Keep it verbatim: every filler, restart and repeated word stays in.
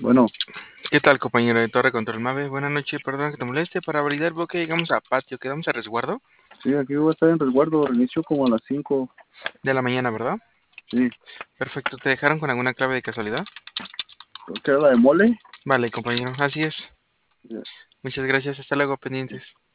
Bueno, ¿Qué tal, compañero de Torre Control Mave? Buenas noches, perdón que te moleste. Para validar, veo que llegamos a patio, quedamos a resguardo sí, aquí voy a estar en resguardo, reinicio como a las cinco. de la mañana, ¿verdad? Sí, Perfecto, ¿te dejaron con alguna clave de casualidad? creo que era la de mole. Vale, compañero, así es. Ya. Muchas gracias, hasta luego, pendientes.